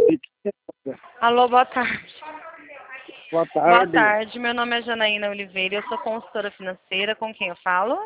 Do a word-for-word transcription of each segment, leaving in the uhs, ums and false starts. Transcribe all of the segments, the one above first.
Alô, boa tarde. Boa Boa tarde. tarde, meu nome é Janaína Oliveira, eu sou consultora financeira, com quem eu falo?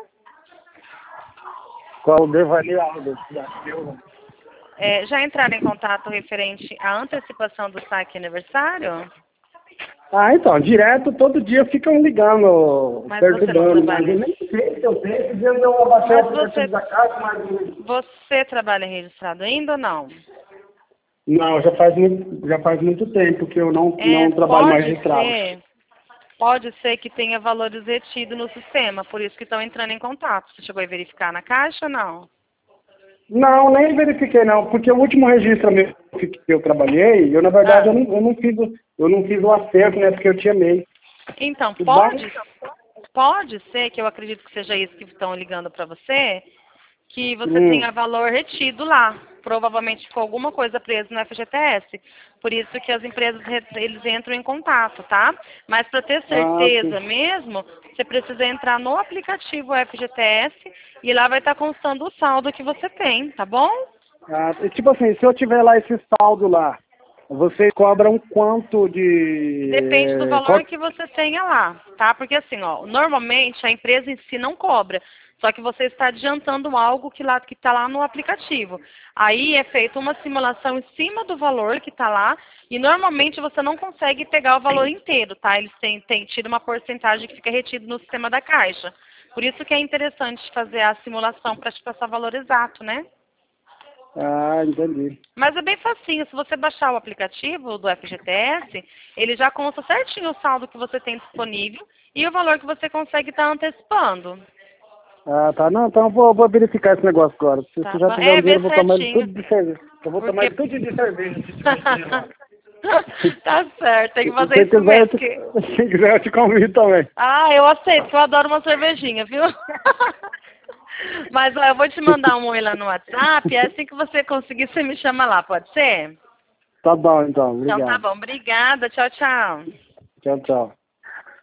Qual o Devani Alves da Silva? É, já entraram em contato referente à antecipação do saque aniversário? Ah, então, direto, todo dia ficam ligando, Mas você não perturbando, mas trabalha. eu nem sei se eu tenho, esse dia eu abaixei o Mas aplicativo você, da casa, mas... você trabalha registrado ainda ou não? Não, já faz muito, já faz muito tempo que eu não, É, não trabalho mais pode registrado. ser, pode ser que tenha valores retidos no sistema, por isso que estão entrando em contato. Você chegou a verificar na caixa ou não? Não, nem verifiquei não, porque o último registro mesmo que eu trabalhei, eu na verdade eu Ah, não, eu não fiz, o- eu não fiz o acerto, né, porque eu tinha meio. então, Tudo bom? pode, pode ser, que eu acredito que seja isso que estão ligando para você, que você Hum. tenha valor retido lá. Provavelmente ficou alguma coisa presa no F G T S. Por isso que as empresas re- eles entram em contato, tá? Mas para ter Ah, sim. certeza mesmo, você precisa entrar no aplicativo F G T S e lá vai estar constando o saldo que você tem, tá bom? Ah, e tipo assim, se eu tiver lá esse saldo lá, vocês cobram quanto de... Depende do eh, valor qual- que você tenha lá, tá? Porque assim, ó, normalmente a empresa em si não cobra, só que você está adiantando algo que lá que está lá no aplicativo. Aí é feita uma simulação em cima do valor que está lá e normalmente você não consegue pegar o valor inteiro, tá? Eles têm, têm tido uma porcentagem que fica retido no sistema da Caixa. Por isso que é interessante fazer a simulação para te passar o valor exato, né? Ah, entendi. Mas é bem facinho, se você baixar o aplicativo do F G T S, ele já consta certinho o saldo que você tem disponível e o valor que você consegue estar antecipando. Ah, tá. Não, então eu vou, vou verificar esse negócio agora. Se, se Tá já bom? tiver É, um dinheiro, vê eu vou tomar ele certinho. tudo de cerveja. Eu vou tomar Porque. ele tudo de cerveja. Se tiver dinheiro lá. Tá certo, tem que Se fazer você isso quiser, eu mesmo. te, Que... se quiser, eu te convido também. Ah, eu aceito, que eu adoro uma cervejinha, viu? Mas ó, eu vou te mandar um oi lá no WhatsApp, é assim que você conseguir, você me chama lá, pode ser? Tá bom, então. Então tá Obrigado. bom, obrigada, tchau, tchau. Tchau, tchau.